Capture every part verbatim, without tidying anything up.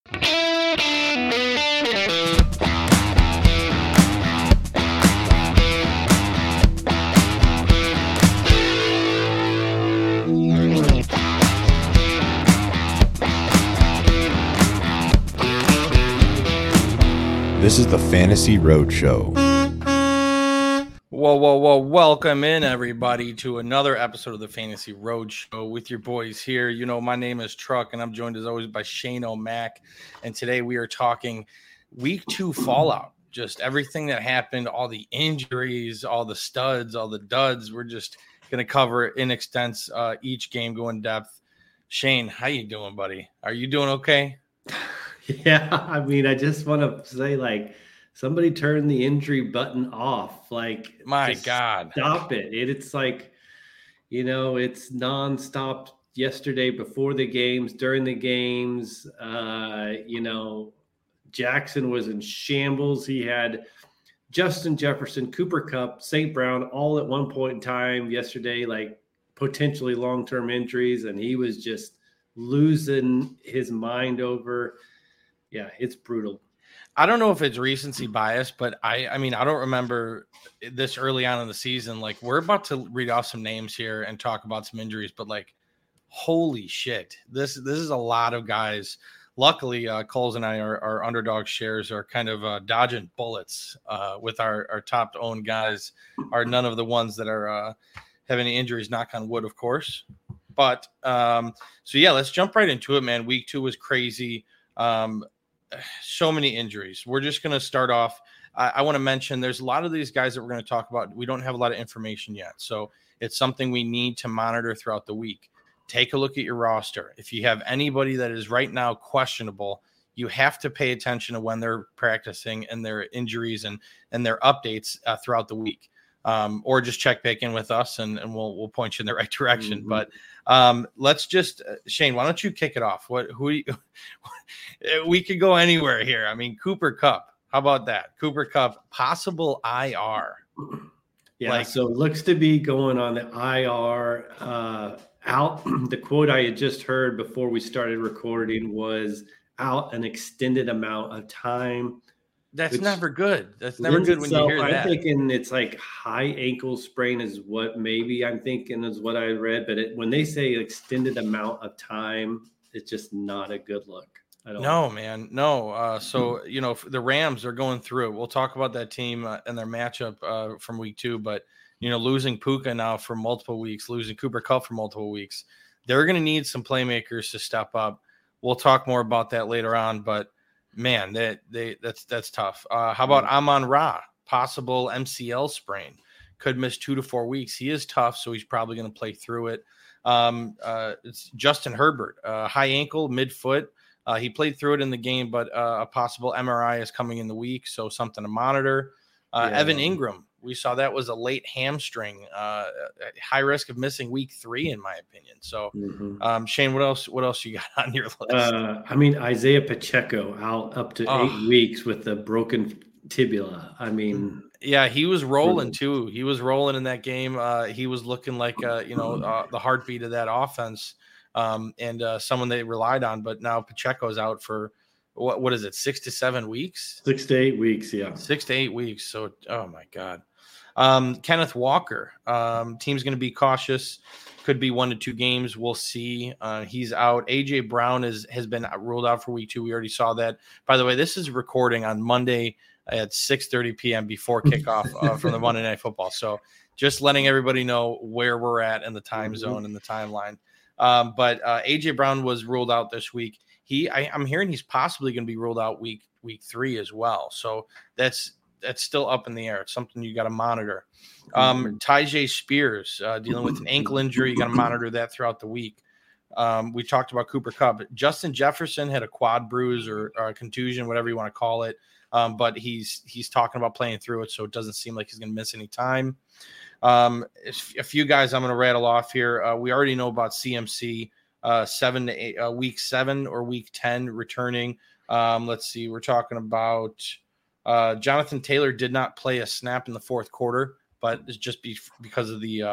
This is the Fantasy Roadshow. Whoa, whoa, whoa. Welcome in, everybody, to another episode of the Fantasy Roadshow with your boys here. You know, my name is Truck, and I'm joined, as always, by Shane O'Mac. And today we are talking week two fallout. Just everything that happened, all the injuries, all the studs, all the duds. We're just going to cover in extents uh, each game, go in depth. Shane, how you doing, buddy? Are you doing okay? Yeah, I mean, I just want to say, like, somebody turn the injury button off. Like, my God, stop it. it. It's like, you know, it's nonstop yesterday, before the games, during the games. Uh, you know, Jackson was in shambles. He had Justin Jefferson, Cooper Kupp, Saint Brown all at one point in time yesterday, like potentially long-term injuries, and he was just losing his mind over. Yeah, it's brutal. I don't know if it's recency bias, but I, I mean, I don't remember this early on in the season. Like, we're about to read off some names here and talk about some injuries, but like, holy shit, this this is a lot of guys. Luckily, uh, Coles and I, our, our underdog shares are kind of uh, dodging bullets uh, with our, our top owned guys. Are none of the ones that are uh, have any injuries, knock on wood, of course. But um, so yeah, let's jump right into it, man. Week two was crazy. Um, So many injuries. We're just going to start off. I, I want to mention there's a lot of these guys that we're going to talk about. We don't have a lot of information yet. So it's something we need to monitor throughout the week. Take a look at your roster. If you have anybody that is right now questionable, you have to pay attention to when they're practicing and their injuries and, and their updates uh, throughout the week. Um, or just check back in with us and, and we'll, we'll point you in the right direction. Mm-hmm. But um, let's just, uh, Shane, why don't you kick it off? What, who, you, we could go anywhere here. I mean, Cooper Kupp, how about that? Cooper Kupp, possible I R. Yeah. Like, so it looks to be going on the I R uh, out. The quote I had just heard before we started recording was out an extended amount of time. That's never good. That's never good when itself, you hear I'm that. I'm thinking it's like high ankle sprain is what maybe I'm thinking is what I read. But it, when they say extended amount of time, it's just not a good look. I don't no, know. man. No. Uh, so, you know, the Rams are going through it. We'll talk about that team uh, and their matchup uh, from week two. But, you know, losing Puka now for multiple weeks, losing Cooper Kupp for multiple weeks, they're going to need some playmakers to step up. We'll talk more about that later on. But, man, that they, that's that's tough. Uh, how about Amon-Ra? Possible M C L sprain. Could miss two to four weeks. He is tough, so he's probably going to play through it. Um, uh, it's Justin Herbert, uh, high ankle, mid-foot. Uh, he played through it in the game, but uh, a possible M R I is coming in the week, so something to monitor. Uh, yeah. Evan Ingram, we saw that was a late hamstring, uh, high risk of missing week three, in my opinion. So, mm-hmm. um, Shane, what else? What else you got on your list? Uh, I mean, Isaiah Pacheco out up to oh. eight weeks with the broken tibia. I mean, yeah, he was rolling too. He was rolling in that game. Uh, he was looking like uh, you know uh, the heartbeat of that offense, um, and uh, someone they relied on. But now Pacheco's out for. What what is it? Six to seven weeks? Six to eight weeks, yeah. Six to eight weeks. So, oh my God. Um, Kenneth Walker. Um, team's going to be cautious. Could be one to two games. We'll see. Uh, he's out. A J Brown is has been ruled out for week two. We already saw that. By the way, this is recording on Monday at six thirty p.m. before kickoff uh, from the Monday Night Football. So, just letting everybody know where we're at in the time mm-hmm. zone and the timeline. Um, but uh, A J Brown was ruled out this week. He, I, I'm hearing he's possibly going to be ruled out week week three as well. So that's that's still up in the air. It's something you got to monitor. Um, Tyjae Spears uh, dealing with an ankle injury. You got to monitor that throughout the week. Um, we talked about Cooper Kupp. Justin Jefferson had a quad bruise or, or a contusion, whatever you want to call it. Um, but he's he's talking about playing through it, so it doesn't seem like he's going to miss any time. Um, a few guys I'm going to rattle off here. Uh, we already know about C M C. Uh, seven to eight, uh, week seven or week ten returning. Um, let's see. We're talking about uh, Jonathan Taylor did not play a snap in the fourth quarter, but it's just be, because of the uh,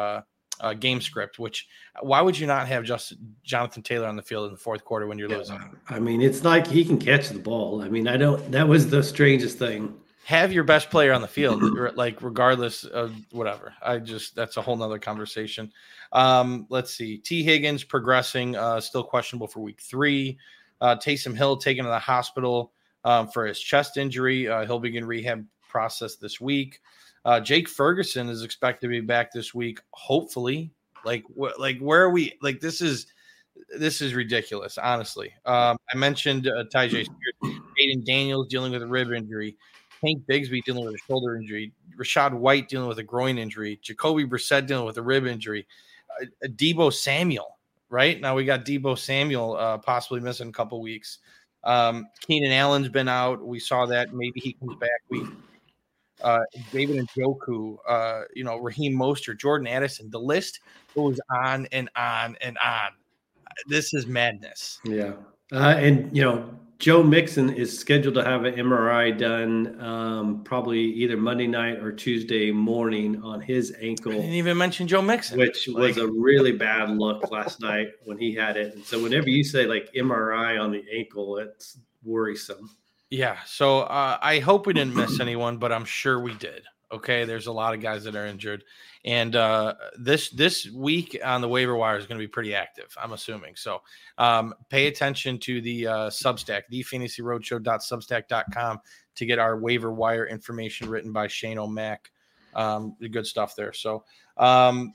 uh, game script. Which why would you not have just Jonathan Taylor on the field in the fourth quarter when you're Yeah, losing? I mean, it's like he can catch the ball. I mean, I don't. That was the strangest thing. Have your best player on the field, like regardless of whatever. I just that's a whole nother conversation. Um, let's see. T. Higgins progressing, uh, still questionable for week three. Uh, Taysom Hill taken to the hospital um, for his chest injury. Uh, he'll begin rehab process this week. Uh, Jake Ferguson is expected to be back this week, hopefully. Like, wh- like where are we? Like, this is this is ridiculous, honestly. Um, I mentioned uh, Tyjae Spears, Aiden Daniels dealing with a rib injury. Hank Bigsby dealing with a shoulder injury, Rashad White dealing with a groin injury, Jacoby Brissett dealing with a rib injury, uh, Deebo Samuel, right? Now we got Deebo Samuel uh, possibly missing a couple weeks. Um, Keenan Allen's been out. We saw that. Maybe he comes back. We, uh, David Njoku, uh, you know, Raheem Mostert, Jordan Addison. The list goes on and on and on. This is madness. Yeah. Uh, and, you know, Joe Mixon is scheduled to have an M R I done um, probably either Monday night or Tuesday morning on his ankle. I didn't even mention Joe Mixon, which like, was a really bad look last night when he had it. And so whenever you say like M R I on the ankle, it's worrisome. Yeah. So uh, I hope we didn't miss anyone, but I'm sure we did. Okay. There's a lot of guys that are injured. And uh, this this week on the waiver wire is going to be pretty active, I'm assuming. So um, pay attention to the uh, Substack, the fantasy roadshow dot substack dot com, to get our waiver wire information written by Shane O'Mac. Um, the good stuff there. So um,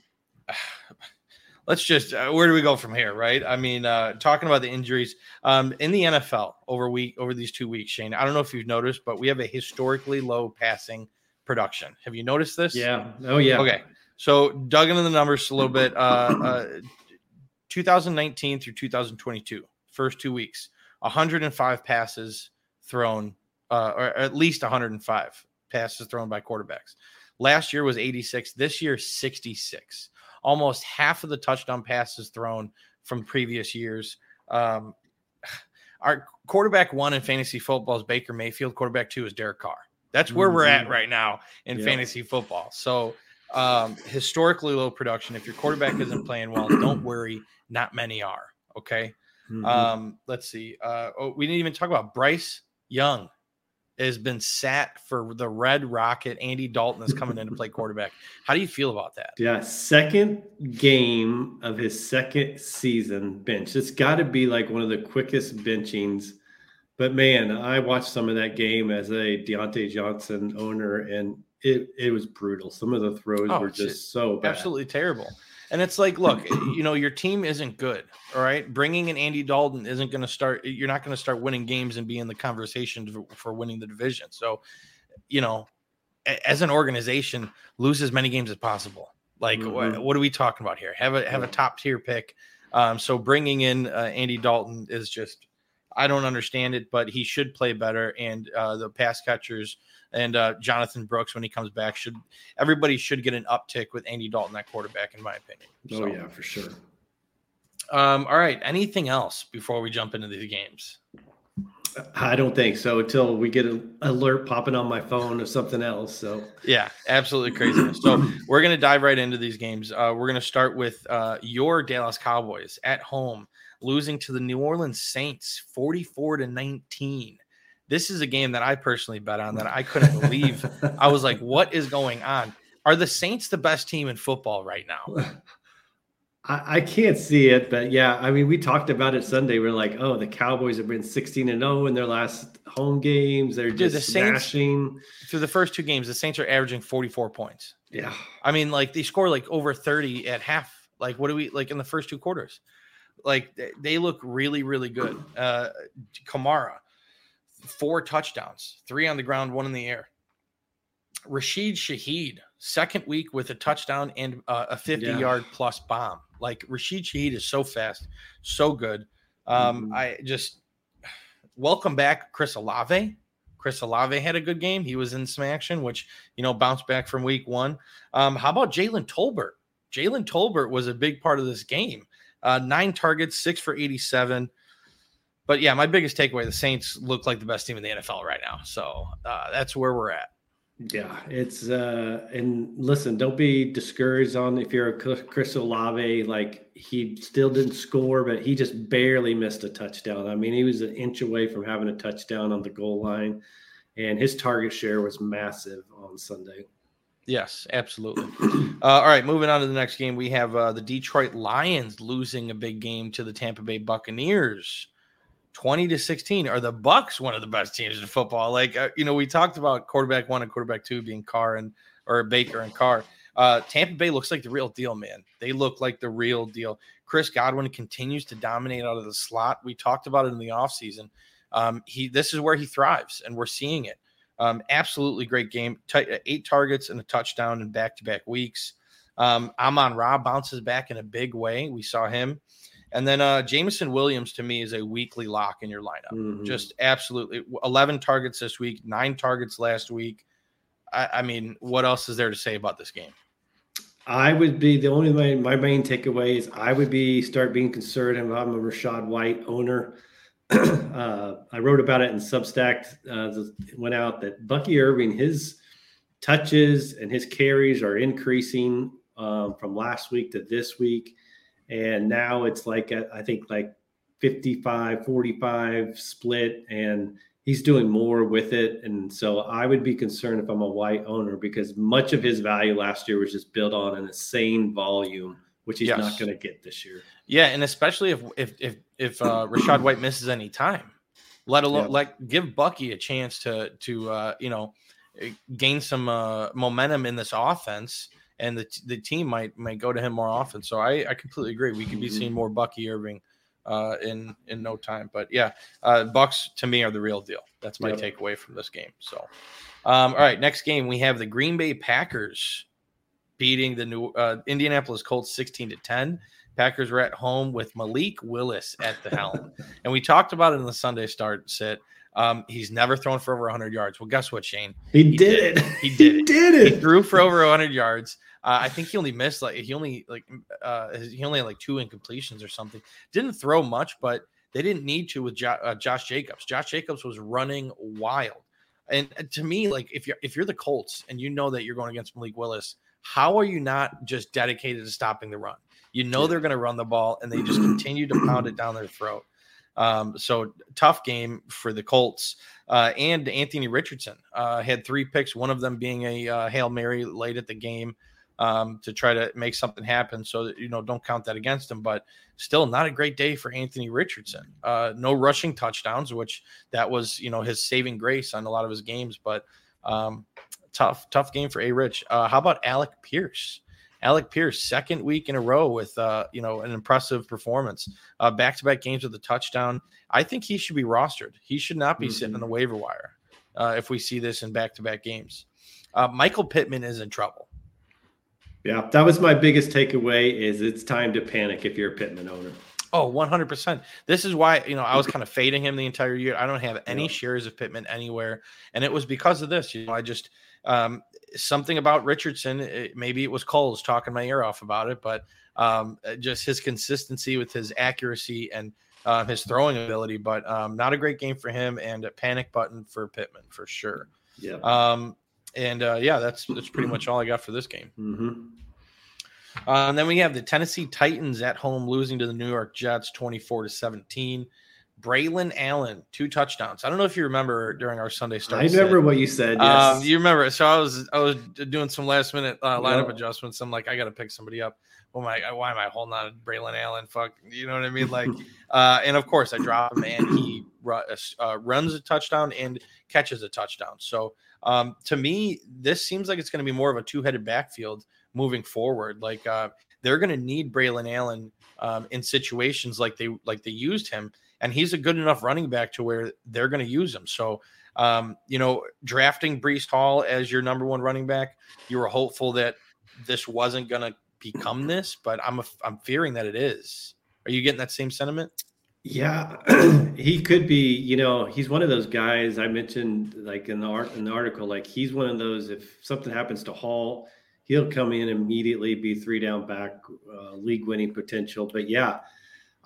let's just uh, where do we go from here, right? I mean, uh, talking about the injuries um, in the N F L over week over these two weeks, Shane. I don't know if you've noticed, but we have a historically low passing production. Have you noticed this? Yeah. Oh, yeah. Okay. So dug into the numbers a little bit. Uh, uh, two thousand nineteen through two thousand twenty-two, first two weeks, one hundred five passes thrown, uh, or at least one hundred five passes thrown by quarterbacks. Last year was eighty-six. This year, sixty-six. Almost half of the touchdown passes thrown from previous years. Um, our quarterback one in fantasy football is Baker Mayfield. Quarterback two is Derek Carr. That's where mm-hmm. we're at right now in yeah. fantasy football. So um, historically low production. If your quarterback isn't playing well, don't worry. Not many are. Okay. Mm-hmm. Um, let's see. Uh, oh, we didn't even talk about Bryce Young has been sat for the Red Rocket. Andy Dalton is coming in to play quarterback. How do you feel about that? Yeah. Second game of his second season bench. It's got to be like one of the quickest benchings. But man, I watched some of that game as a Deontay Johnson owner, and it, it was brutal. Some of the throws oh, were just so bad. Absolutely terrible. And it's like, look, you know, your team isn't good. All right. Bringing in Andy Dalton isn't going to start. You're not going to start winning games and be in the conversation for, for winning the division. So, you know, as an organization, lose as many games as possible. Like, mm-hmm. what, what are we talking about here? Have a have a top tier pick. Um, so bringing in uh, Andy Dalton is just, I don't understand it, but he should play better. And uh, the pass catchers and uh, Jonathan Brooks, when he comes back, should everybody should get an uptick with Andy Dalton at quarterback, in my opinion. So, oh yeah, for sure. Um, all right. Anything else before we jump into these games? I don't think so until we get an alert popping on my phone or something else. So yeah, absolutely craziness. So we're going to dive right into these games. Uh, we're going to start with uh, your Dallas Cowboys at home, losing to the New Orleans Saints forty-four to nineteen. This is a game that I personally bet on that I couldn't believe. I was like, what is going on? Are the Saints the best team in football right now? I, I can't see it, but yeah, I mean, we talked about it Sunday. We're like, oh, the Cowboys have been sixteen and oh in their last home games. They're Dude, just the smashing. Saints, through the first two games, the Saints are averaging forty-four points. Yeah. I mean, like they score like over thirty at half. Like, what do we like in the first two quarters? Like they look really, really good. Uh, Kamara, four touchdowns, three on the ground, one in the air. Rashid Shaheed, second week with a touchdown and uh, a fifty-yard yeah. plus bomb. Like Rashid Shaheed is so fast, so good. Um, mm-hmm. I just welcome back Chris Olave. Chris Olave had a good game. He was in some action, which, you know, bounced back from week one. Um, how about Jalen Tolbert? Jalen Tolbert was a big part of this game. Uh, nine targets, six for eighty-seven. But, yeah, my biggest takeaway, the Saints look like the best team in the N F L right now. So uh, that's where we're at. Yeah, it's uh and listen, don't be discouraged on if you're a Chris Olave, like he still didn't score, but he just barely missed a touchdown. I mean, he was an inch away from having a touchdown on the goal line, and his target share was massive on Sunday. Yes, absolutely. Uh, all right, moving on to the next game, we have uh, the Detroit Lions losing a big game to the Tampa Bay Buccaneers. twenty to sixteen. Are the Bucs one of the best teams in football? Like, uh, you know, we talked about quarterback one and quarterback two being Carr and or Baker and Carr. Uh, Tampa Bay looks like the real deal, man. They look like the real deal. Chris Godwin continues to dominate out of the slot. We talked about it in the offseason. Um, he this is where he thrives, and we're seeing it. Um, absolutely great game. T- eight targets and a touchdown in back-to-back weeks. Um, Amon-Ra bounces back in a big way. We saw him. And then uh, Jameson Williams, to me, is a weekly lock in your lineup. Mm-hmm. Just absolutely. eleven targets this week, nine targets last week. I, I mean, what else is there to say about this game? I would be, the only my, my main takeaway is I would be start being concerned if I'm a Rachaad White owner. uh, I wrote about it in Substack. Uh, went out that Bucky Irving, his touches and his carries are increasing um, from last week to this week. And now it's like, I think like fifty-five, forty-five split, and he's doing more with it. And so I would be concerned if I'm a White owner, because much of his value last year was just built on an insane volume, which he's yes. not going to get this year. Yeah. And especially if, if, if, if uh, Rachaad White misses any time, let alone yep. like give Bucky a chance to, to, uh, you know, gain some uh, momentum in this offense. And the the team might might go to him more often. So I, I completely agree. We could be seeing more Bucky Irving uh, in in no time. But yeah, uh, Bucs to me are the real deal. That's my yep. takeaway from this game. So, um, all right, next game we have the Green Bay Packers beating the new uh, Indianapolis Colts sixteen to ten. Packers were at home with Malik Willis at the helm, and we talked about it in the Sunday start sit. Um, he's never thrown for over one hundred yards. Well, guess what, Shane? He, he did, did it. He did he it. did it. He threw for over one hundred yards. Uh, I think he only missed like he only like uh, he only had like two incompletions or something. Didn't throw much, but they didn't need to with jo- uh, Josh Jacobs. Josh Jacobs was running wild, and to me, like if you're if you're the Colts and you know that you're going against Malik Willis, how are you not just dedicated to stopping the run? You know they're going to run the ball, and they just continue to pound it down their throat. Um, so tough game for the Colts. Uh, and Anthony Richardson uh, had three picks, one of them being a uh, Hail Mary late at the game um, to try to make something happen. So that, you know, don't count that against him, but still not a great day for Anthony Richardson. Uh, no rushing touchdowns, which that was, you know, his saving grace on a lot of his games, but um, tough, tough game for A Rich. Uh, how about Alec Pierce? Alec Pierce, second week in a row with, uh, you know, an impressive performance, uh, back-to-back games with a touchdown. I think he should be rostered. He should not be mm-hmm. sitting on the waiver wire uh, if we see this in back-to-back games. Uh, Michael Pittman is in trouble. Yeah, that was my biggest takeaway is it's time to panic if you're a Pittman owner. Oh, one hundred percent. This is why, you know, I was kind of fading him the entire year. I don't have any yeah. shares of Pittman anywhere. And it was because of this. You know, I just um, something about Richardson. It, maybe it was Coles talking my ear off about it, but um, just his consistency with his accuracy and uh, his throwing ability. But um, not a great game for him, and a panic button for Pittman for sure. Yeah. Um, and uh, yeah, that's that's pretty much all I got for this game. Mm-hmm. Uh, and then we have the Tennessee Titans at home losing to the New York Jets twenty-four to seventeen. Braylon Allen, two touchdowns. I don't know if you remember during our Sunday start. I remember set. what you said. Yes. Um, you remember. So I was I was doing some last minute uh, lineup yep. adjustments. I'm like, I got to pick somebody up. Oh my, why am I holding on to Braylon Allen? Fuck, you know what I mean? Like, uh, and of course I drop him, and he uh, runs a touchdown and catches a touchdown. So um, to me, this seems like it's going to be more of a two-headed backfield moving forward. Like uh, they're going to need Braylon Allen um, in situations like they like they used him, and he's a good enough running back to where they're going to use him. So um, you know, drafting Breece Hall as your number one running back, you were hopeful that this wasn't going to become this, but I'm a, I'm fearing that it is. Are you getting that same sentiment? Yeah, he could be. You know, he's one of those guys I mentioned, like in the art in the article. Like he's one of those. If something happens to Hall, he'll come in immediately, be three down back, uh, league winning potential. But yeah,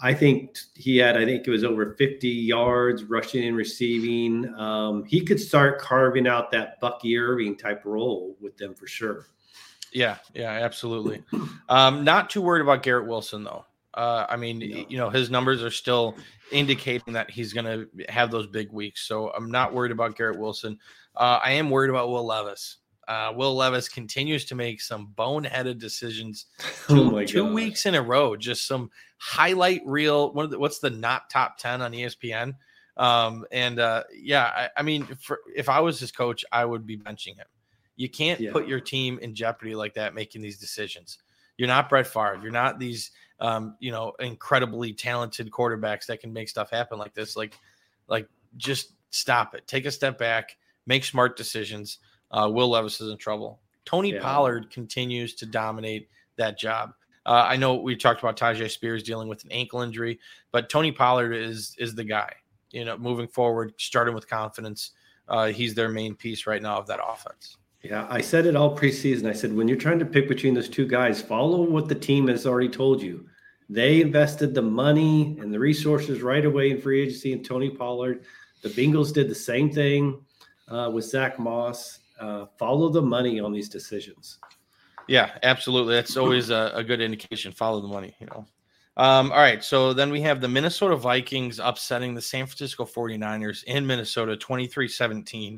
I think he had, I think it was over fifty yards rushing and receiving. Um, he could start carving out that Bucky Irving type role with them for sure. Yeah, yeah, absolutely. Um, not too worried about Garrett Wilson, though. Uh, I mean, no. you know, his numbers are still indicating that he's going to have those big weeks. So I'm not worried about Garrett Wilson. Uh, I am worried about Will Levis. Uh, Will Levis continues to make some boneheaded decisions two, oh two weeks in a row. Just some highlight reel. What the, what's the not top ten on E S P N? Um, and uh, yeah, I, I mean, for, if I was his coach, I would be benching him. You can't yeah. put your team in jeopardy like that, making these decisions. You're not Brett Favre. You're not these, um, you know, incredibly talented quarterbacks that can make stuff happen like this. Like, like just stop it. Take a step back. Make smart decisions. Uh, Will Levis is in trouble. Tony yeah. Pollard continues to dominate that job. Uh, I know we talked about Tyjae Spears dealing with an ankle injury, but Tony Pollard is is the guy. You know, moving forward, starting with confidence. Uh, he's their main piece right now of that offense. Yeah, I said it all preseason. I said, when you're trying to pick between those two guys, follow what the team has already told you. They invested the money and the resources right away in free agency and Tony Pollard. The Bengals did the same thing uh, with Zach Moss. Uh, follow the money on these decisions. Yeah, absolutely. That's always a, a good indication. Follow the money, you know. Um, all right, so then we have the Minnesota Vikings upsetting the San Francisco forty-niners in Minnesota twenty-three seventeen.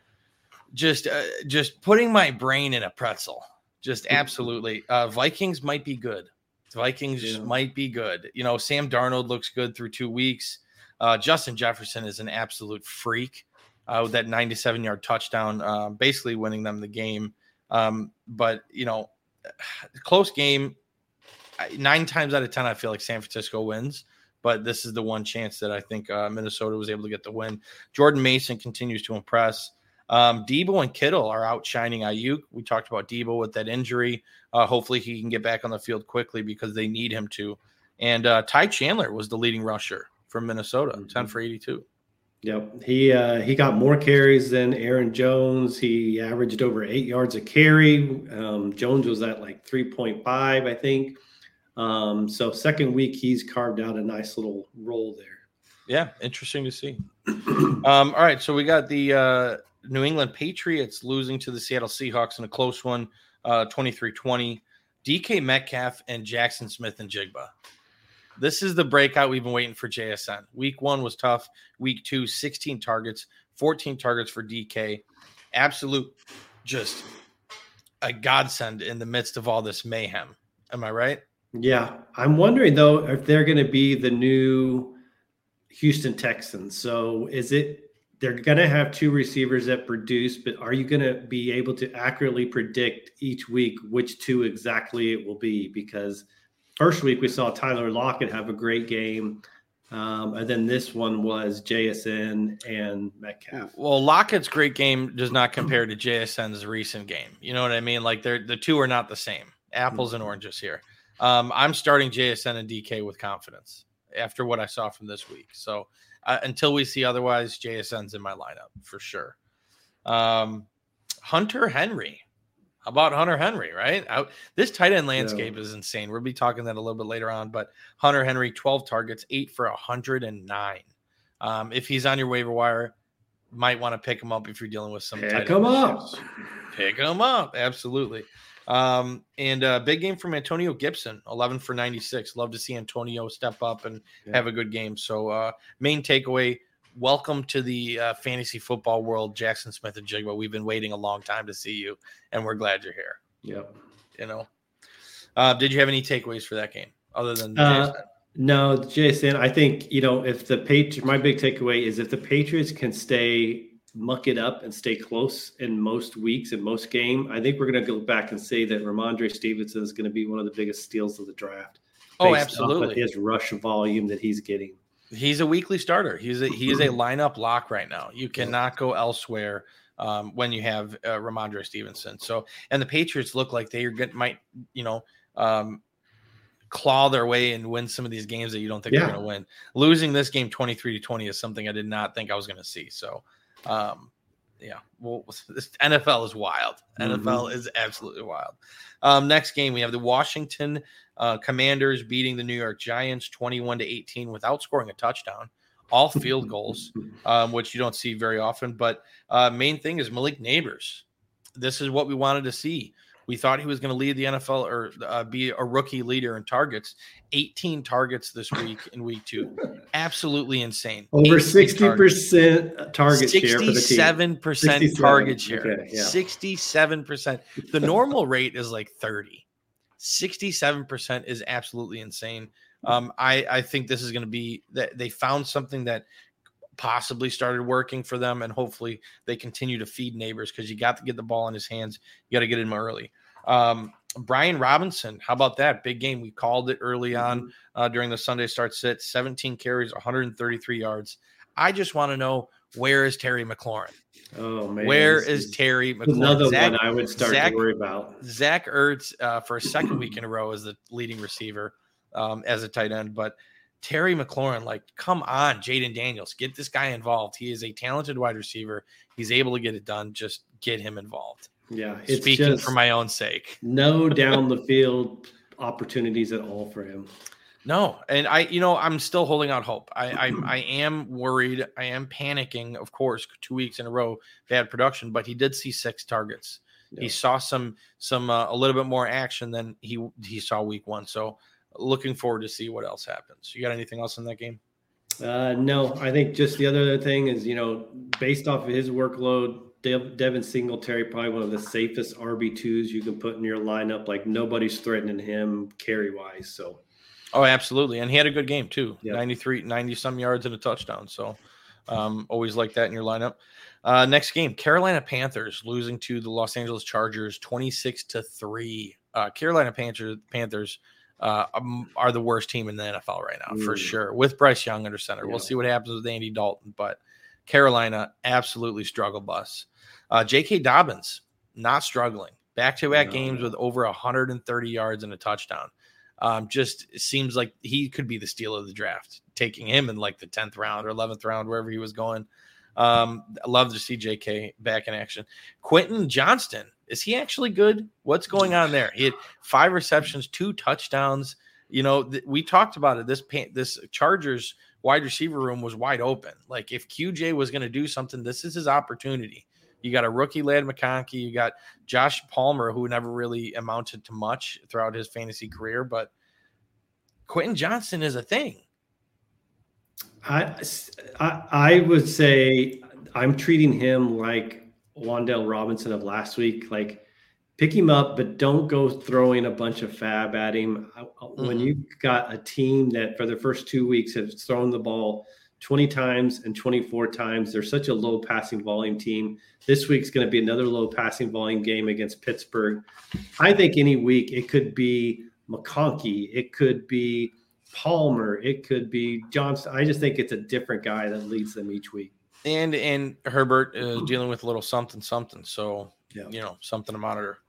Just uh, just putting my brain in a pretzel. Just absolutely. Uh, Vikings might be good. Vikings yeah. might be good. You know, Sam Darnold looks good through two weeks. Uh, Justin Jefferson is an absolute freak uh, with that ninety-seven-yard touchdown, uh, basically winning them the game. Um, but, you know, close game. Nine times out of ten, I feel like San Francisco wins. But this is the one chance that I think uh, Minnesota was able to get the win. Jordan Mason continues to impress. Um, Debo and Kittle are outshining Ayuk. We talked about Debo with that injury. Uh, hopefully he can get back on the field quickly because they need him to. And uh, Ty Chandler was the leading rusher from Minnesota, mm-hmm. ten for eighty-two. Yep. He uh, he got more carries than Aaron Jones. He averaged over eight yards a carry. Um, Jones was at like three point five, I think. Um, so second week, he's carved out a nice little role there. Yeah, interesting to see. um, all right, so we got the uh, New England Patriots losing to the Seattle Seahawks in a close one, uh, twenty-three twenty. D K Metcalf and Jackson Smith and Jigba. This is the breakout we've been waiting for J S N. Week one was tough. Week two, sixteen targets, fourteen targets for D K. Absolute just a godsend in the midst of all this mayhem. Am I right? Yeah. I'm wondering, though, if they're going to be the new Houston Texans. So is it they're going to have two receivers that produce, but are you going to be able to accurately predict each week which two exactly it will be? Because first week we saw Tyler Lockett have a great game. Um, and then this one was J S N and Metcalf. Well, Lockett's great game does not compare to J S N's recent game. You know what I mean? Like they're the two are not the same. Apples and oranges here. Um, I'm starting J S N and D K with confidence after what I saw from this week. So uh, until we see otherwise, J S N's in my lineup for sure. Um, Hunter Henry. How about Hunter Henry, right? I, this tight end landscape yeah. is insane. We'll be talking that a little bit later on, but Hunter Henry, twelve targets, eight for one hundred nine. Um, if he's on your waiver wire, might want to pick him up if you're dealing with some pick tight him up. Issues. Pick him up. Absolutely. Um, and a uh, big game from Antonio Gibson, eleven for ninety-six. Love to see Antonio step up and yeah. have a good game. So uh, main takeaway, welcome to the uh, fantasy football world, Jackson Smith and Jigba. We've been waiting a long time to see you, and we're glad you're here. Yep. You know, uh, did you have any takeaways for that game other than uh, Jason? No, Jason, I think, you know, if the Patriots, my big takeaway is if the Patriots can stay muck it up and stay close in most weeks and most game, I think we're going to go back and say that Ramondre Stevenson is going to be one of the biggest steals of the draft. Oh, absolutely. His rush volume that he's getting. He's a weekly starter. He's a, he is a lineup lock right now. You cannot go elsewhere um, when you have uh, Ramondre Stevenson. So, and the Patriots look like they are good, might, you know, um, claw their way and win some of these games that you don't think yeah. they're going to win. Losing this game twenty-three to twenty is something I did not think I was going to see. So, um, Yeah, well, this N F L is wild. Mm-hmm. N F L is absolutely wild. Um, next game, we have the Washington uh, Commanders beating the New York Giants twenty-one to eighteen without scoring a touchdown. All field goals, um, which you don't see very often. But uh, main thing is Malik Neighbors. This is what we wanted to see. We thought he was going to lead the N F L or uh, be a rookie leader in targets. eighteen targets this week in week two. Absolutely insane. Over sixty percent target share for the team. sixty-seven percent target share. Okay, yeah. sixty-seven percent. The normal rate is like thirty. sixty-seven percent is absolutely insane. Um, I, I think this is going to be that they found something that possibly started working for them, and hopefully they continue to feed Neighbors, because you got to get the ball in his hands. You got to get him early. Um, Brian Robinson, how about that big game? We called it early on uh, during the Sunday start sit. seventeen carries, one hundred thirty-three yards. I just want to know, where is Terry McLaurin? Oh man, where is, is Terry McLaurin? Another Zach, one I would start Zach, to worry about. Zach Ertz uh, for a second week in a row is the leading receiver um, as a tight end, but Terry McLaurin, like, come on, Jaden Daniels, get this guy involved. He is a talented wide receiver. He's able to get it done. Just get him involved. Yeah, it's speaking just for my own sake. No down the field opportunities at all for him. No, and I, you know, I'm still holding out hope. I, I, I am worried. I am panicking. Of course, two weeks in a row, bad production, but he did see six targets. Yeah. He saw some, some uh, a little bit more action than he he saw week one. So, looking forward to see what else happens. You got anything else in that game? Uh, no, I think just the other thing is, you know, based off of his workload, Dev, Devin Singletary, probably one of the safest R B twos you can put in your lineup. Like, nobody's threatening him carry wise. So, oh, absolutely. And he had a good game too. Yep. ninety-three, ninety some yards and a touchdown. So um, always like that in your lineup. Uh, next game, Carolina Panthers losing to the Los Angeles Chargers, twenty-six to three. Uh, Carolina Panthers, Panthers uh, um, are the worst team in the N F L right now, mm. for sure, with Bryce Young under center. Yeah. We'll see what happens with Andy Dalton, but Carolina absolutely struggle bus. Uh, J K. Dobbins not struggling. Back-to-back no, games no. with over one hundred thirty yards and a touchdown. Um, just seems like he could be the steal of the draft, taking him in like the tenth round or eleventh round, wherever he was going. Um, I love to see J K back in action. Quentin Johnston, is he actually good? What's going on there? He had five receptions, two touchdowns. You know, th- we talked about it. This pan- this Chargers wide receiver room was wide open. Like, if Q J was going to do something, this is his opportunity. You got a rookie Ladd McConkey. You got Josh Palmer, who never really amounted to much throughout his fantasy career, but Quentin Johnston is a thing. I, I, I would say I'm treating him like Wan'Dale Robinson of last week. Like, pick him up, but don't go throwing a bunch of fab at him. Mm-hmm. When you got a team that for the first two weeks has thrown the ball twenty times and twenty-four times, they're such a low passing volume team. This week's going to be another low passing volume game against Pittsburgh. I think any week it could be McConkey, it could be Palmer, it could be Johnson. I just think it's a different guy that leads them each week. And and Herbert is dealing with a little something something. So yeah. you know, something to monitor.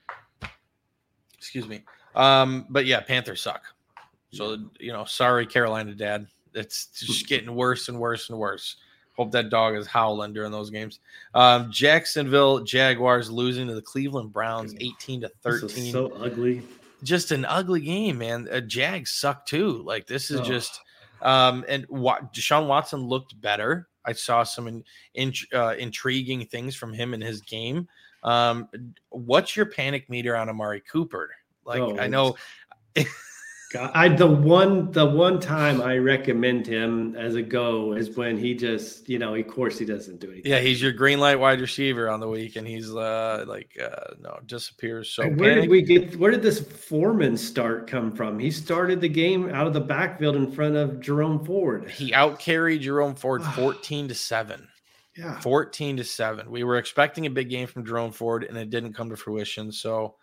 Excuse me. Um, but yeah, Panthers suck. So you know, sorry, Carolina Dad. It's just getting worse and worse and worse. Hope that dog is howling during those games. Um, Jacksonville Jaguars losing to the Cleveland Browns, eighteen to thirteen. This is so ugly. Just an ugly game, man. Uh, Jags suck too. Like, this is oh. just. Um, and what, Deshaun Watson looked better. I saw some in, in, uh, intriguing things from him in his game. Um, what's your panic meter on Amari Cooper? Like, oh, I know. God, I the one the one time I recommend him as a go is when he just, you know, of course he doesn't do anything. Yeah, he's your green light wide receiver on the week, and he's uh like uh no disappears. So and where did we get where did this Foreman start come from? He started the game out of the backfield in front of Jerome Ford. He out carried Jerome Ford fourteen to seven. Yeah, fourteen to seven. We were expecting a big game from Jerome Ford, and it didn't come to fruition. So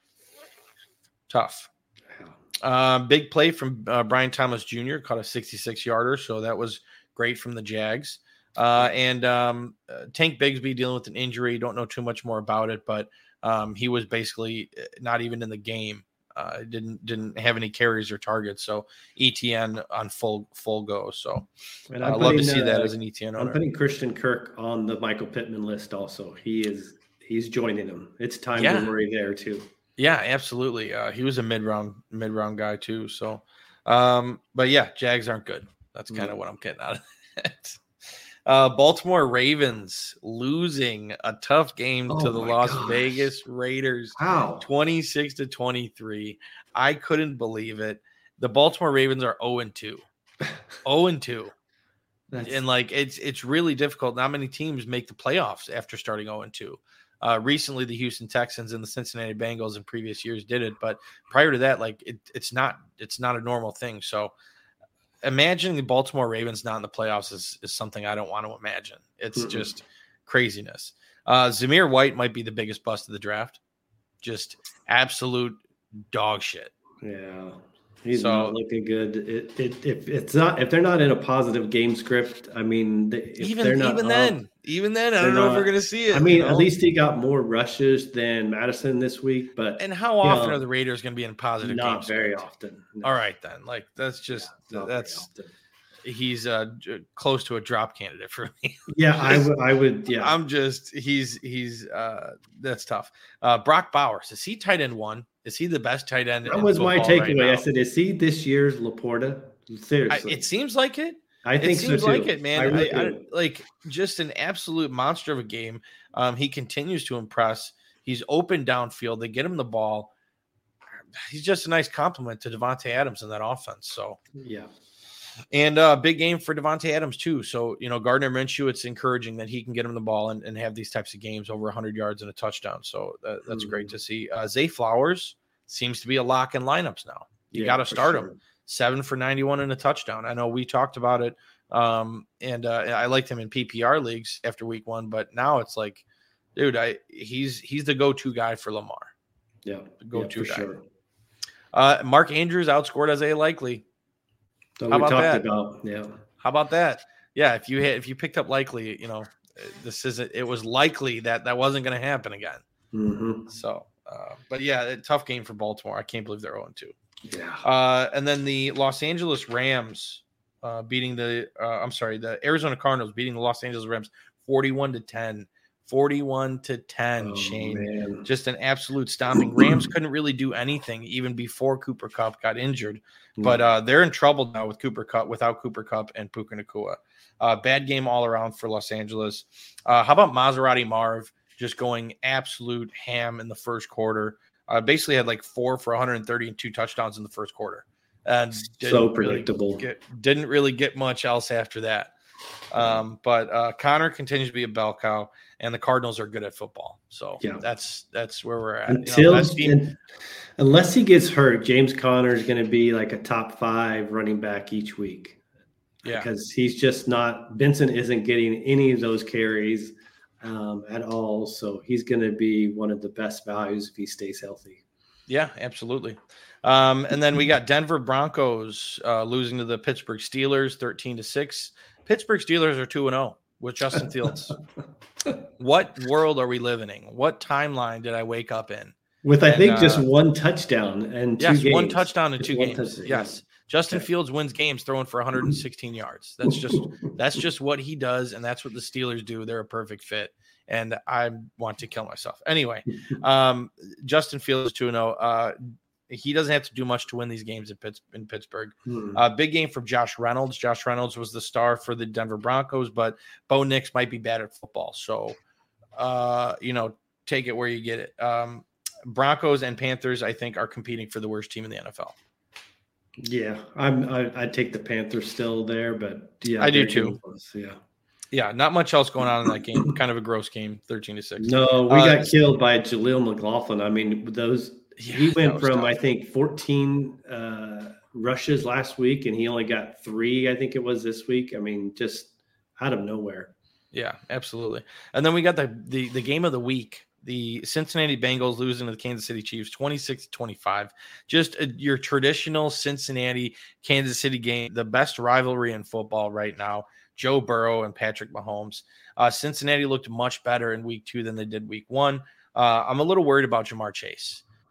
tough. Uh, big play from uh, Brian Thomas Junior Caught a sixty-six yarder, so that was great from the Jags. Uh, and um, uh, Tank Bigsby dealing with an injury. Don't know too much more about it, but um, he was basically not even in the game Uh, didn't didn't have any carries or targets. So E T N on full full go. So And I I'm uh, love to putting, see that uh, as an E T N owner. I'm putting Christian Kirk on the Michael Pittman list also. He is he's joining him. It's time Yeah. to worry there too. Yeah, absolutely. Uh, he was a mid round mid round guy too. So, um, but yeah, Jags aren't good. That's kind of No. what I'm getting out of it. Uh, Baltimore Ravens losing a tough game Oh to the my Las gosh. Vegas Raiders, Wow. twenty-six to twenty-three. I couldn't believe it. The Baltimore Ravens are zero and two. zero and two. That's, And like it's it's really difficult. Not many teams make the playoffs after starting zero and two. Uh, recently, the Houston Texans and the Cincinnati Bengals in previous years did it, but prior to that, like it, it's not it's not a normal thing. So, imagining the Baltimore Ravens not in the playoffs is, is something I don't want to imagine. It's Mm-mm. just craziness. Uh, Zamir White might be the biggest bust of the draft. Just absolute dog shit. yeah. He's So- not looking good. It, it, if it's not, if they're not in a positive game script, I mean, they, if Even they're not even up- then, even then, I they're don't know if not- we're gonna see it. I mean, you know? at least he got more rushes than Madison this week, but And how often know, are the Raiders going to be in positive not games? very often. No, All right, then. Like that's just not very that's often. he's uh j- close to a drop candidate for me. Yeah, I would. I would. Yeah, I'm just he's he's uh that's tough. Uh Brock Bowers, is he tight end one? Is he the best tight end? that in was my football right takeaway. I now? said, "Is he this year's Laporta?" I, Seriously, it seems like it. I think It seems so too. like it, man. I I really I, do. like just an absolute monster of a game. Um, he continues to impress. He's open downfield. They get him the ball. He's just a nice compliment to Devontae Adams in that offense. So, Yeah, and uh, big game for Devontae Adams too. So, you know, Gardner Minshew, it's encouraging that he can get him the ball and, and have these types of games over one hundred yards and a touchdown. So that, that's Mhm. great to see. Uh, Zay Flowers seems to be a lock in lineups now. You Yeah, got to for start sure. him. Seven for ninety-one and a touchdown. I know we talked about it, um, and uh, I liked him in P P R leagues after week one, but now it's like, dude, I he's he's the go-to guy for Lamar. Yeah, Go-to yeah, for guy. sure. Uh, Mark Andrews outscored Isaiah Likely. So How we about talked that? about yeah. How about that? Yeah, if you hit, if you picked up Likely, you know, this isn't. It was likely that that wasn't going to happen again. Mm-hmm. So, uh, but yeah, a tough game for Baltimore. I can't believe they're zero and two. Yeah. Uh, and then the Los Angeles Rams uh, beating the, uh, I'm sorry, the Arizona Cardinals beating the Los Angeles Rams forty-one to ten. forty-one to ten, Oh, Shane. man. Just an absolute stomping. Rams couldn't really do anything even before Cooper Kupp got injured. But uh, they're in trouble now with Cooper Kupp, without Cooper Kupp and Puka Nacua. Uh, bad game all around for Los Angeles. Uh, how about Maserati Marv just going absolute ham in the first quarter? Uh, basically had like four for one hundred thirty and two touchdowns in the first quarter. And didn't So really predictable. get- didn't really get much else after that. Um, but uh, Connor continues to be a bell cow, and the Cardinals are good at football. So Yeah. that's that's where we're at. Until You know, best team- un- unless he gets hurt, James Conner is going to be like a top five running back each week. yeah, Because he's just not. Vincent isn't getting any of those carries um, at all. So he's going to be one of the best values if he stays healthy. yeah, absolutely. Um, and then we got Denver Broncos uh, losing to the Pittsburgh Steelers, thirteen to six. Pittsburgh Steelers are two and zero with Justin Fields. What world are we living in? What timeline did I wake up in? With I And, think just uh, one touchdown and two Yes, games. one touchdown in Just two one games. touchdown, Yes, Justin Okay. Fields wins games throwing for one hundred sixteen yards. That's just that's just what he does, and that's what the Steelers do. They're a perfect fit, and I want to kill myself. Anyway, um, Justin Fields two and zero. Uh, he doesn't have to do much to win these games in, Pitts, in Pittsburgh. Hmm. Uh, big game from Josh Reynolds. Josh Reynolds was the star for the Denver Broncos, but Bo Nix might be bad at football. So, uh, you know, take it where you get it. Um, Broncos and Panthers, I think, are competing for the worst team in the N F L. Yeah, I'm. I, I take the Panthers still there, but yeah, I do they're too. getting close, Yeah. Yeah, not much else going on in that game. Kind of a gross game, thirteen to six. No, we Uh, got killed by Jaleel McLaughlin. I mean, those Yeah, he that went was from tough. I think fourteen uh, rushes last week, and he only got three. I think it was this week. I mean, just out of nowhere. Yeah, absolutely. And then we got the the, the game of the week. The Cincinnati Bengals losing to the Kansas City Chiefs twenty-six to twenty-five. Just a, your traditional Cincinnati Kansas City game, the best rivalry in football right now. Joe Burrow and Patrick Mahomes. Uh, Cincinnati looked much better in week two than they did week one. Uh, I'm a little worried about Jamar Chase.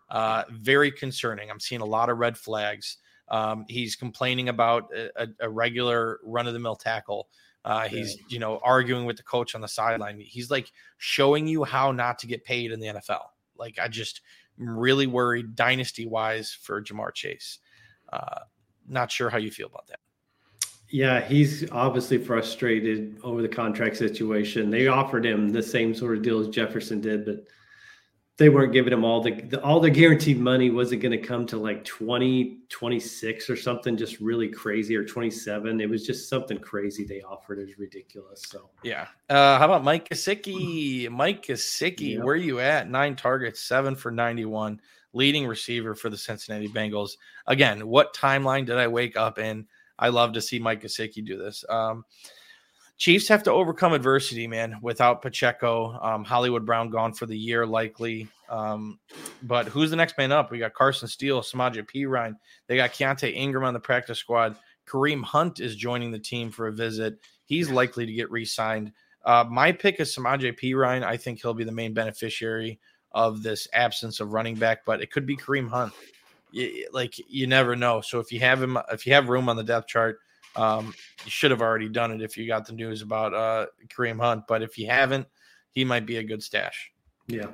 Uh, very concerning. I'm seeing a lot of red flags. Um, he's complaining about a, a regular run-of-the-mill tackle. Uh, he's, you know, arguing with the coach on the sideline. He's like showing you how not to get paid in the N F L. Like, I just am really worried dynasty-wise for Ja'Marr Chase. Uh, not sure how you feel about that. Yeah, he's obviously frustrated over the contract situation. They offered him the same sort of deal as Jefferson did, but they weren't giving him all the, the all the guaranteed money wasn't going to come to like twenty, twenty-six or something just really crazy, or twenty-seven. It was just something crazy they offered. It was ridiculous. So yeah. Uh, how about Mike Gesicki? Mike Gesicki, Yep. where are you at? Nine targets, seven for ninety-one, leading receiver for the Cincinnati Bengals. Again, what timeline did I wake up in? I love to see Mike Gesicki do this. Um, Chiefs have to overcome adversity, man, without Pacheco. Um, Hollywood Brown gone for the year, likely. Um, but who's the next man up? We got Carson Steele, Samaje Perine. They got Keontae Ingram on the practice squad. Kareem Hunt is joining the team for a visit. He's likely to get re-signed. Uh, my pick is Samaje Perine. I think he'll be the main beneficiary of this absence of running back, but it could be Kareem Hunt. You, like, you never know. So if you have him, if you have room on the depth chart, Um, you should have already done it if you got the news about uh, Kareem Hunt. But if you haven't, he might be a good stash. Yeah.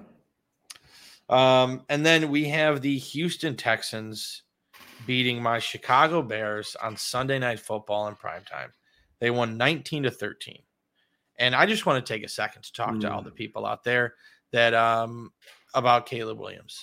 Um, and then we have the Houston Texans beating my Chicago Bears on Sunday Night Football in primetime. They won nineteen to thirteen. And I just want to take a second to talk mm. to all the people out there that um, about Caleb Williams.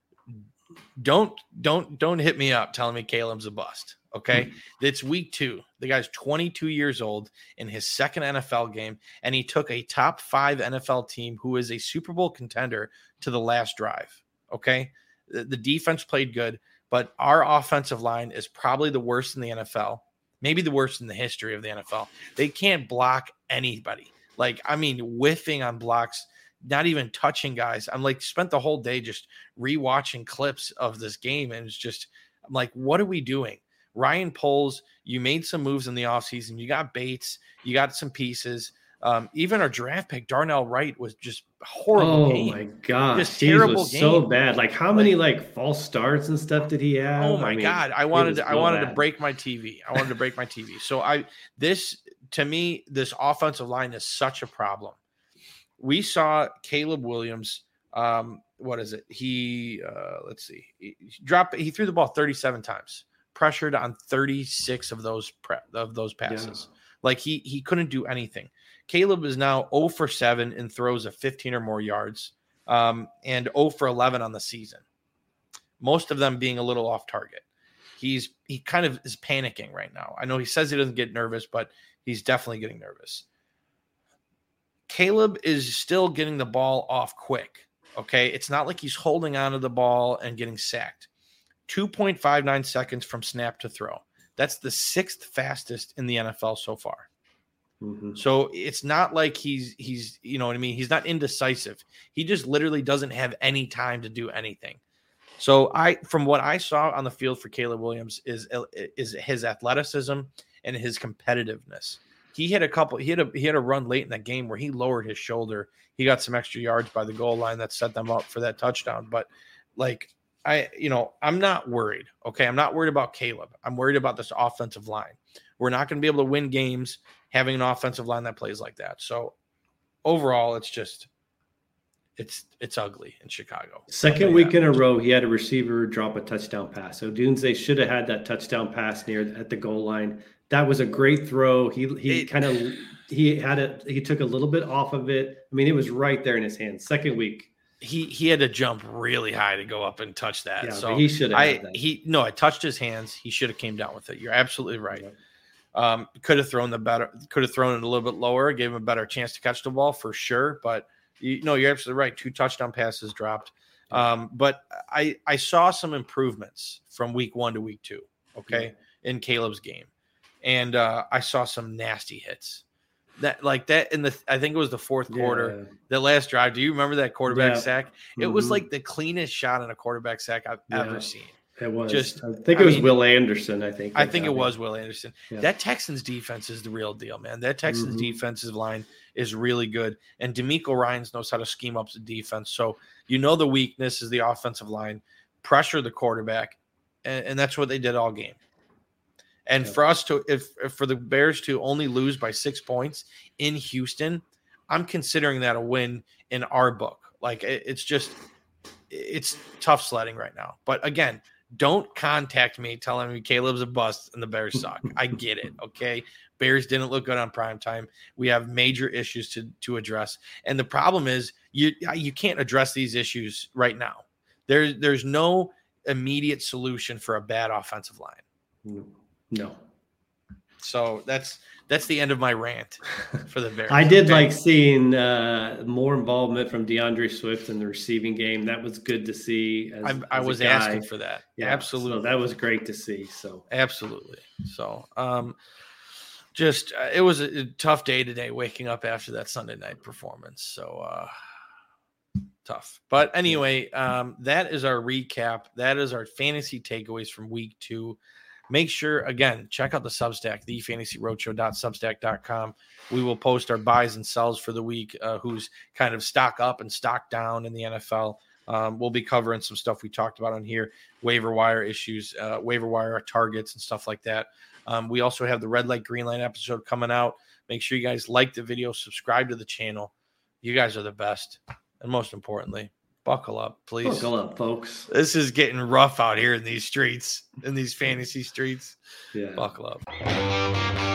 Don't don't don't hit me up telling me Caleb's a bust. Okay, mm-hmm. It's week two. The guy's twenty-two years old in his second N F L game, and he took a top five N F L team who is a Super Bowl contender to the last drive. Okay, the, the defense played good, but our offensive line is probably the worst in the N F L, maybe the worst in the history of the N F L. They can't block anybody. Like, I mean, whiffing on blocks, not even touching guys. I'm like, spent the whole day just rewatching clips of this game, and it's just, I'm like, what are we doing? Ryan Poles, you made some moves in the offseason. You got Bates. You got some pieces. Um, even our draft pick, Darnell Wright, was just horrible. Oh, game. my God. Just terrible was game. So bad. Like, how many, like, false starts and stuff did he have? Oh, my I mean, God. I wanted to, I wanted bad. to break my T V. I wanted to break my T V. So, I this, to me, this offensive line is such a problem. We saw Caleb Williams. Um, what is it? He, uh, let's see. He dropped, he threw the ball thirty-seven times. Pressured on thirty-six of those pre- of those passes. Yeah. Like he he couldn't do anything. Caleb is now zero for seven in throws of fifteen or more yards, um, and zero for eleven on the season. Most of them being a little off target. He's he kind of is panicking right now. I know he says he doesn't get nervous, but he's definitely getting nervous. Caleb is still getting the ball off quick. Okay, it's not like he's holding onto the ball and getting sacked. two point five nine seconds from snap to throw. That's the sixth fastest in the N F L so far. Mm-hmm. So it's not like he's, he's, you know what I mean? He's not indecisive. He just literally doesn't have any time to do anything. So I, from what I saw on the field for Caleb Williams is, is his athleticism and his competitiveness. He had a couple, he had a, he had a run late in that game where he lowered his shoulder. He got some extra yards by the goal line that set them up for that touchdown. But like, I, you know, I'm not worried. Okay. I'm not worried about Caleb. I'm worried about this offensive line. We're not going to be able to win games having an offensive line that plays like that. So overall, it's just, it's, it's ugly in Chicago. Second week in a row, he had a receiver drop a touchdown pass. So Odunze should have had that touchdown pass near at the goal line. That was a great throw. He, he kind of, he had it, he took a little bit off of it. I mean, it was right there in his hands. Second week. He he had to jump really high to go up and touch that. Yeah, so he should have. I he no, I touched his hands. He should have came down with it. You're absolutely right. Yeah. Um, could have thrown the better. Could have thrown it a little bit lower. Gave him a better chance to catch the ball for sure. But you no, you're absolutely right. Two touchdown passes dropped. Um, but I I saw some improvements from week one to week two. Okay, yeah. in Caleb's game, and uh, I saw some nasty hits. That like that in the I think it was the fourth quarter, yeah. the last drive. Do you remember that quarterback yeah. sack? It mm-hmm. was like the cleanest shot in a quarterback sack I've yeah. ever seen. It was. Just I think it I was mean, Will Anderson. I think. I think it was Will Anderson. Yeah. That Texans defense is the real deal, man. That Texans mm-hmm. defensive line is really good. And D'Amico Ryans knows how to scheme up the defense. So you know the weakness is the offensive line, pressure the quarterback, and, and that's what they did all game. And yeah. for us to if, if for the Bears to only lose by six points in Houston, I'm considering that a win in our book. Like it, it's just it's tough sledding right now. But again, don't contact me telling me Caleb's a bust and the Bears suck. I get it. Okay. Bears didn't look good on primetime. We have major issues to, to address. And the problem is you you can't address these issues right now. There, there's no immediate solution for a bad offensive line. No. So that's that's the end of my rant for the Bears. I did okay. like seeing uh, more involvement from DeAndre Swift in the receiving game. That was good to see. As, I, as I was asking for that. Yeah, absolutely. So that was great to see. So absolutely. So um, just uh, it was a, a tough day today, waking up after that Sunday night performance. So uh, tough. But anyway, um, that is our recap. That is our fantasy takeaways from week two. Make sure, again, check out the Substack, the fantasy roadshow dot substack dot com. We will post our buys and sells for the week, uh, who's kind of stock up and stock down in the N F L. Um, we'll be covering some stuff we talked about on here, waiver wire issues, uh, waiver wire targets and stuff like that. Um, we also have the red light, green light episode coming out. Make sure you guys like the video, subscribe to the channel. You guys are the best. And most importantly, buckle up, please. Buckle up, folks. This is getting rough out here in these streets, in these fantasy streets. Yeah. Buckle up.